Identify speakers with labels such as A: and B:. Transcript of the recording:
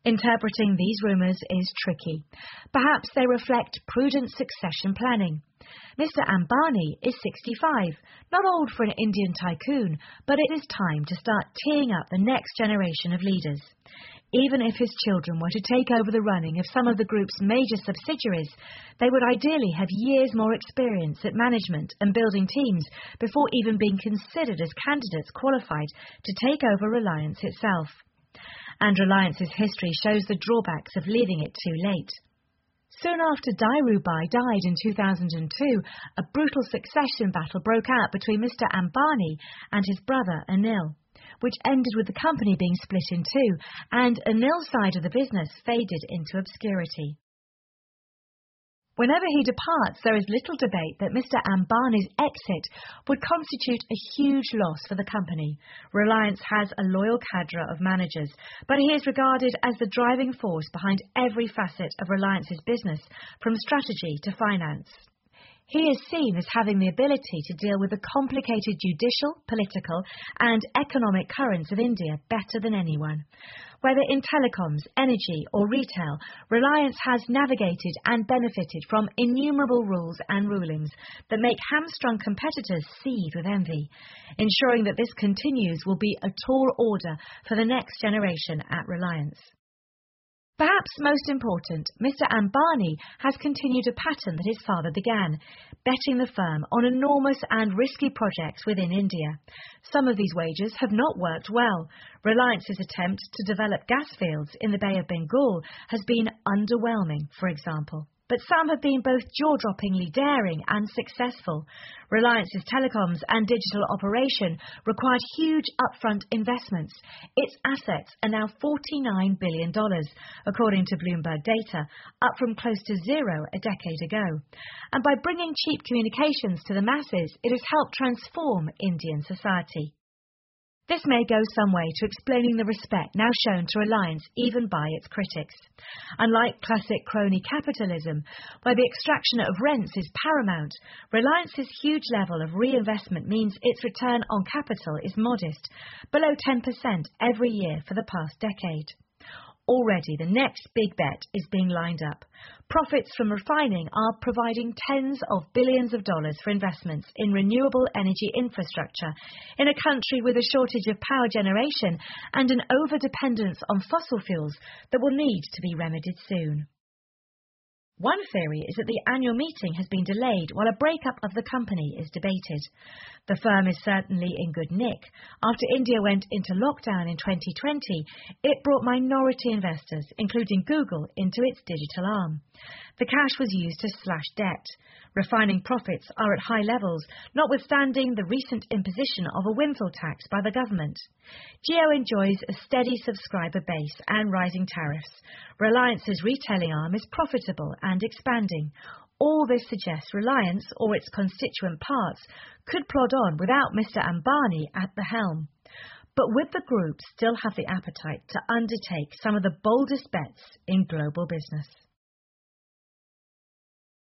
A: Interpreting these rumours is tricky. Perhaps they reflect prudent succession planning. Mr. Ambani is 65, not old for an Indian tycoon, but it is time to start teeing up the next generation of leaders. Even if his children were to take over the running of some of the group's major subsidiaries, they would ideally have years more experience at management and building teams before even being considered as candidates qualified to take over Reliance itself. And Reliance's history shows the drawbacks of leaving it too late. Soon after Dhirubhai died in 2002, a brutal succession battle broke out between Mr. Ambani and his brother Anil, which ended with the company being split in two, and Anil's side of the business faded into obscurity. Whenever he departs, there is little debate that Mr. Ambani's exit would constitute a huge loss for the company. Reliance has a loyal cadre of managers, but he is regarded as the driving force behind every facet of Reliance's business, from strategy to finance. He is seen as having the ability to deal with the complicated judicial, political and economic currents of India better than anyone. Whether in telecoms, energy or retail, Reliance has navigated and benefited from innumerable rules and rulings that make hamstrung competitors seethe with envy. Ensuring that this continues will be a tall order for the next generation at Reliance. Perhaps most important, Mr. Ambani has continued a pattern that his father began, betting the firm on enormous and risky projects within India. Some of these wagers have not worked well. Reliance's attempt to develop gas fields in the Bay of Bengal has been underwhelming, for example. But some have been both jaw-droppingly daring and successful. Reliance's telecoms and digital operation required huge upfront investments. Its assets are now $49 billion, according to Bloomberg data, up from close to zero a decade ago. And by bringing cheap communications to the masses, it has helped transform Indian society. This may go some way to explaining the respect now shown to Reliance even by its critics. Unlike classic crony capitalism, where the extraction of rents is paramount, Reliance's huge level of reinvestment means its return on capital is modest, below 10% every year for the past decade. Already the next big bet is being lined up. Profits from refining are providing tens of billions of dollars for investments in renewable energy infrastructure in a country with a shortage of power generation and an over-dependence on fossil fuels that will need to be remedied soon. One theory is that the annual meeting has been delayed while a breakup of the company is debated. The firm is certainly in good nick. After India went into lockdown in 2020, it brought minority investors, including Google, into its digital arm. The cash was used to slash debt. Refining profits are at high levels, notwithstanding the recent imposition of a windfall tax by the government. Jio enjoys a steady subscriber base and rising tariffs. Reliance's retailing arm is profitable and expanding. All this suggests Reliance, or its constituent parts, could plod on without Mr. Ambani at the helm. But would the group still have the appetite to undertake some of the boldest bets in global business?